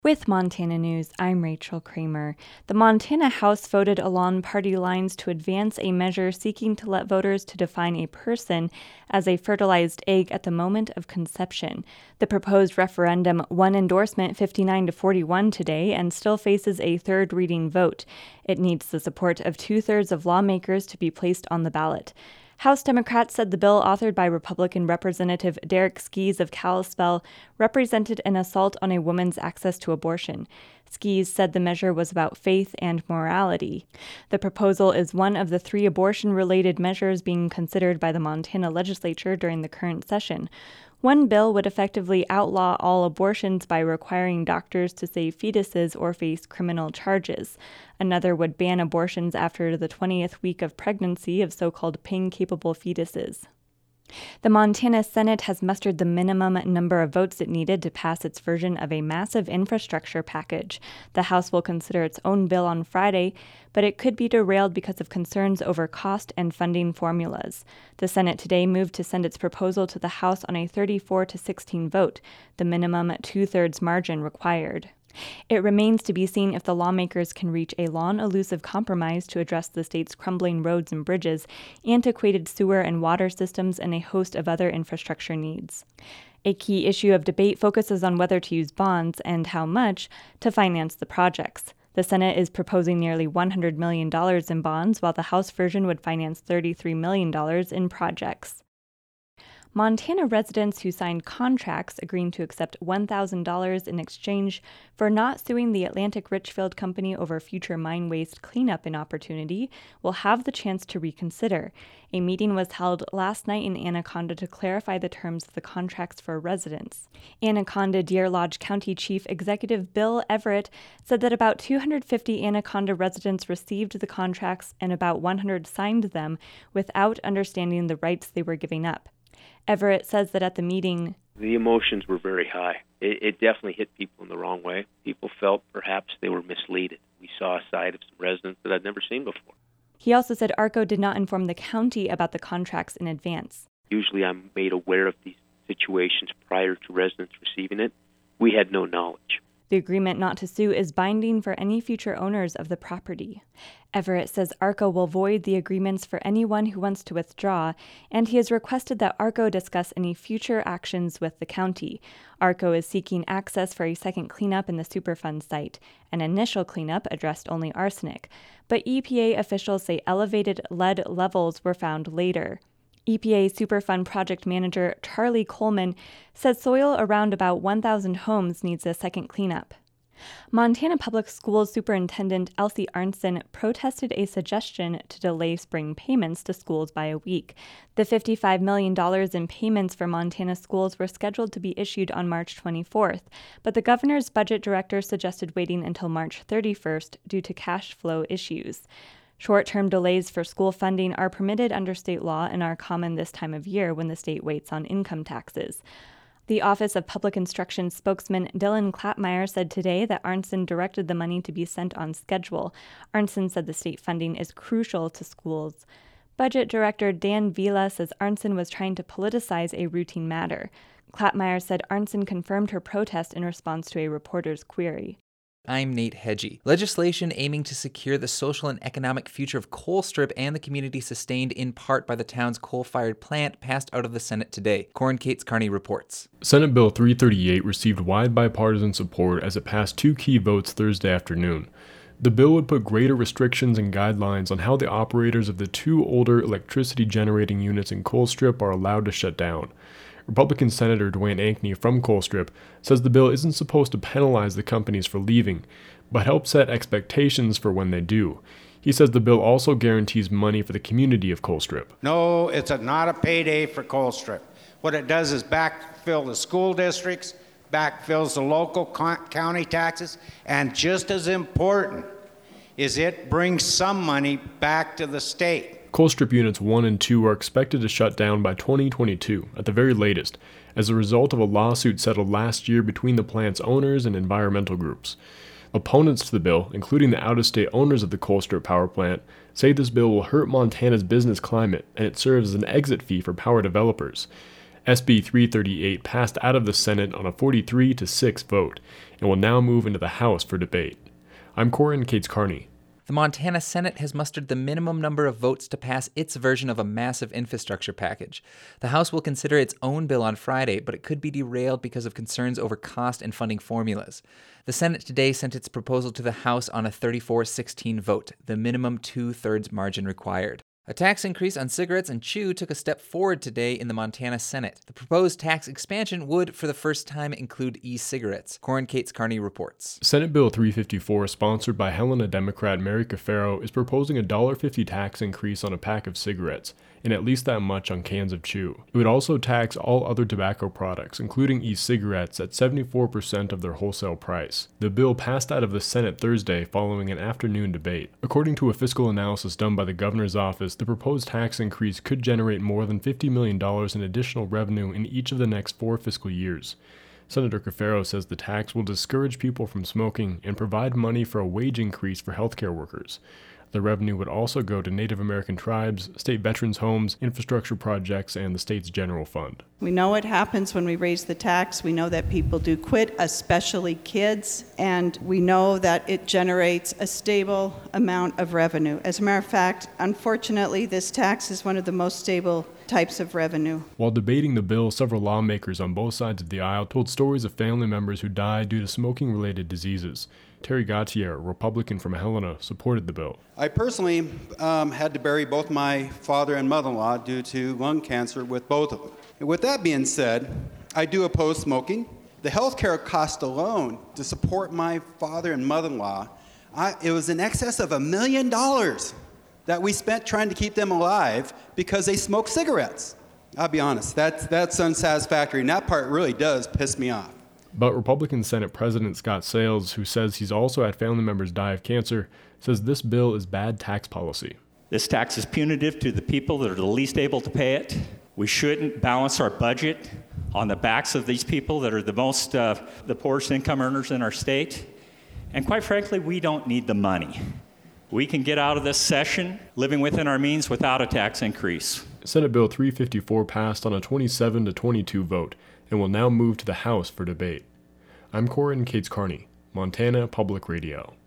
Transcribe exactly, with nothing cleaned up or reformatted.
With Montana News, I'm Rachel Kramer. The Montana House voted along party lines to advance a measure seeking to let voters to define a person as a fertilized egg at the moment of conception. The proposed referendum won endorsement fifty-nine to forty-one today and still faces a third reading vote. It needs the support of two-thirds of lawmakers to be placed on the ballot. House Democrats said the bill authored by Republican Representative Derek Skies of Kalispell represented an assault on a woman's access to abortion. Skies said the measure was about faith and morality. The proposal is one of the three abortion-related measures being considered by the Montana legislature during the current session. One bill would effectively outlaw all abortions by requiring doctors to save fetuses or face criminal charges. Another would ban abortions after the twentieth week of pregnancy of so-called pain-capable fetuses. The Montana Senate has mustered the minimum number of votes it needed to pass its version of a massive infrastructure package. The House will consider its own bill on Friday, but it could be derailed because of concerns over cost and funding formulas. The Senate today moved to send its proposal to the House on a thirty-four to sixteen vote, the minimum two-thirds margin required. It remains to be seen if the lawmakers can reach a long-elusive compromise to address the state's crumbling roads and bridges, antiquated sewer and water systems, and a host of other infrastructure needs. A key issue of debate focuses on whether to use bonds, and how much, to finance the projects. The Senate is proposing nearly one hundred million dollars in bonds, while the House version would finance thirty-three million dollars in projects. Montana residents who signed contracts agreeing to accept one thousand dollars in exchange for not suing the Atlantic Richfield Company over future mine waste cleanup in Opportunity will have the chance to reconsider. A meeting was held last night in Anaconda to clarify the terms of the contracts for residents. Anaconda Deer Lodge County Chief Executive Bill Everett said that about two hundred fifty Anaconda residents received the contracts and about one hundred signed them without understanding the rights they were giving up. Everett says that at the meeting, the emotions were very high. It, it definitely hit people in the wrong way. People felt perhaps they were misled. We saw a side of some residents that I'd never seen before. He also said ARCO did not inform the county about the contracts in advance. Usually I'm made aware of these situations prior to residents receiving it. We had no knowledge. The agreement not to sue is binding for any future owners of the property. Everett says ARCO will void the agreements for anyone who wants to withdraw, and he has requested that ARCO discuss any future actions with the county. ARCO is seeking access for a second cleanup in the Superfund site. An initial cleanup addressed only arsenic, but E P A officials say elevated lead levels were found later. E P A Superfund project manager Charlie Coleman says soil around about one thousand homes needs a second cleanup. Montana Public Schools Superintendent Elsie Arnson protested a suggestion to delay spring payments to schools by a week. The fifty-five million dollars in payments for Montana schools were scheduled to be issued on March twenty-fourth, but the governor's budget director suggested waiting until March thirty-first due to cash flow issues. Short-term delays for school funding are permitted under state law and are common this time of year when the state waits on income taxes. The Office of Public Instruction spokesman Dylan Clapmeyer said today that Arnson directed the money to be sent on schedule. Arnson said the state funding is crucial to schools. Budget Director Dan Vila says Arnson was trying to politicize a routine matter. Clapmeyer said Arnson confirmed her protest in response to a reporter's query. I'm Nate Hedgie. Legislation aiming to secure the social and economic future of Colstrip and the community sustained in part by the town's coal-fired plant passed out of the Senate today. Corin Cates Kearney reports. Senate Bill three thirty-eight received wide bipartisan support as it passed two key votes Thursday afternoon. The bill would put greater restrictions and guidelines on how the operators of the two older electricity generating units in Colstrip are allowed to shut down. Republican Senator Dwayne Ankney from Colstrip says the bill isn't supposed to penalize the companies for leaving, but help set expectations for when they do. He says the bill also guarantees money for the community of Colstrip. No, it's a, not a payday for Colstrip. What it does is backfill the school districts, backfills the local co- county taxes, and just as important is it brings some money back to the state. Colstrip Units one and two are expected to shut down by twenty twenty-two, at the very latest, as a result of a lawsuit settled last year between the plant's owners and environmental groups. Opponents to the bill, including the out-of-state owners of the Colstrip power plant, say this bill will hurt Montana's business climate and it serves as an exit fee for power developers. S B three thirty-eight passed out of the Senate on a forty-three to six vote and will now move into the House for debate. I'm Corin Cates Carney. The Montana Senate has mustered the minimum number of votes to pass its version of a massive infrastructure package. The House will consider its own bill on Friday, but it could be derailed because of concerns over cost and funding formulas. The Senate today sent its proposal to the House on a thirty-four sixteen vote, the minimum two-thirds margin required. A tax increase on cigarettes and chew took a step forward today in the Montana Senate. The proposed tax expansion would, for the first time, include e-cigarettes. Corin Cates Carney reports. Senate Bill three fifty-four, sponsored by Helena Democrat Mary Cafaro, is proposing a one dollar fifty tax increase on a pack of cigarettes, and at least that much on cans of chew. It would also tax all other tobacco products, including e-cigarettes, at seventy-four percent of their wholesale price. The bill passed out of the Senate Thursday following an afternoon debate. According to a fiscal analysis done by the governor's office, the proposed tax increase could generate more than fifty million dollars in additional revenue in each of the next four fiscal years. Senator Cafaro says the tax will discourage people from smoking and provide money for a wage increase for healthcare workers. The revenue would also go to Native American tribes, state veterans' homes, infrastructure projects, and the state's general fund. We know what happens when we raise the tax. We know that people do quit, especially kids, and we know that it generates a stable amount of revenue. As a matter of fact, unfortunately, this tax is one of the most stable types of revenue. While debating the bill, several lawmakers on both sides of the aisle told stories of family members who died due to smoking-related diseases. Terry Gautier, a Republican from Helena, supported the bill. I personally um, had to bury both my father and mother-in-law due to lung cancer with both of them. And with that being said, I do oppose smoking. The health care cost alone to support my father and mother-in-law, I, it was in excess of a million dollars that we spent trying to keep them alive because they smoked cigarettes. I'll be honest, that's, that's unsatisfactory, and that part really does piss me off. But Republican Senate President Scott Sales, who says he's also had family members die of cancer, says this bill is bad tax policy. This tax is punitive to the people that are the least able to pay it. We shouldn't balance our budget on the backs of these people that are the most, uh, the poorest income earners in our state. And quite frankly, we don't need the money. We can get out of this session living within our means without a tax increase. Senate Bill three fifty-four passed on a twenty-seven to twenty-two vote and will now move to the House for debate. I'm Corin Cates Carney, Montana Public Radio.